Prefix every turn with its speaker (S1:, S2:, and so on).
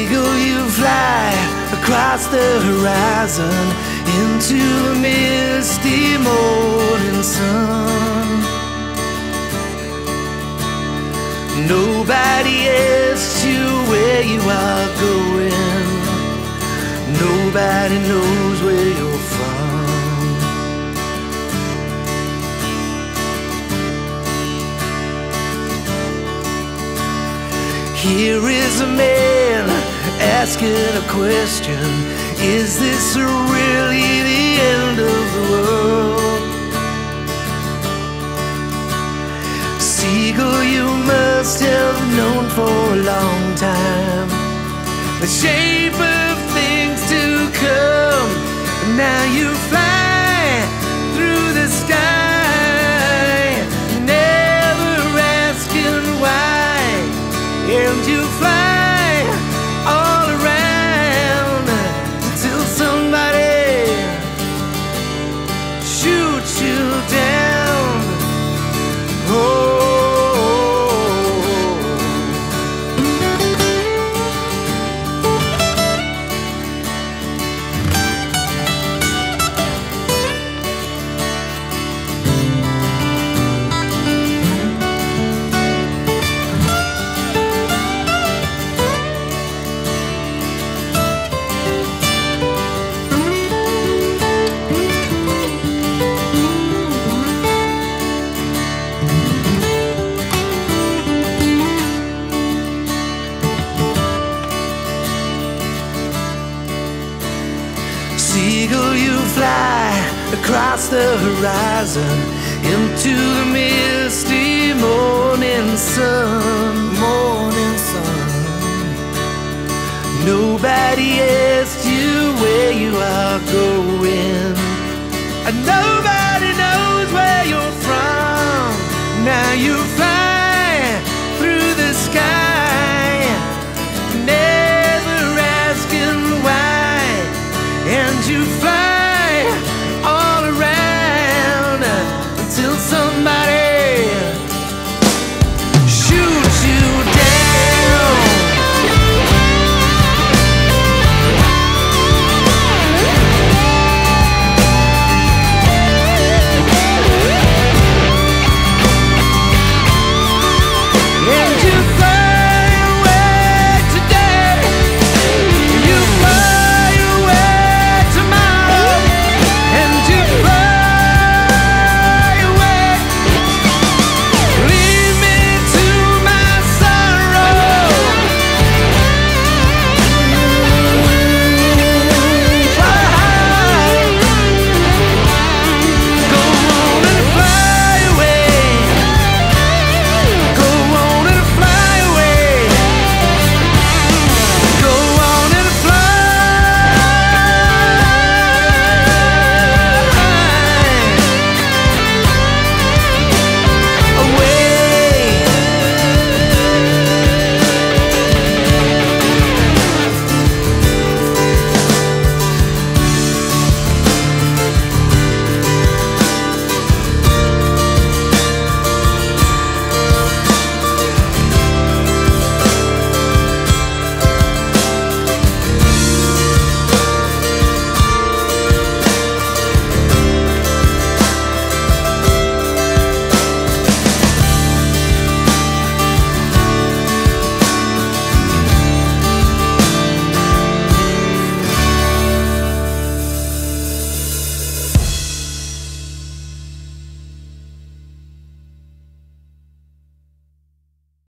S1: Seagull, you fly across the horizon into the misty morning sun. Nobody asks you where you are going. Nobody knows where you're from. Here is a man asking a question. Is this really the end of the world? Seagull, you must have known for a long time the shape of things to come. Now you fly through the sky, never asking why, and you fly all around till somebody shoots you down. Oh, Seagull, you fly across the horizon into the misty morning sun. Morning sun. Nobody asked you where you are going.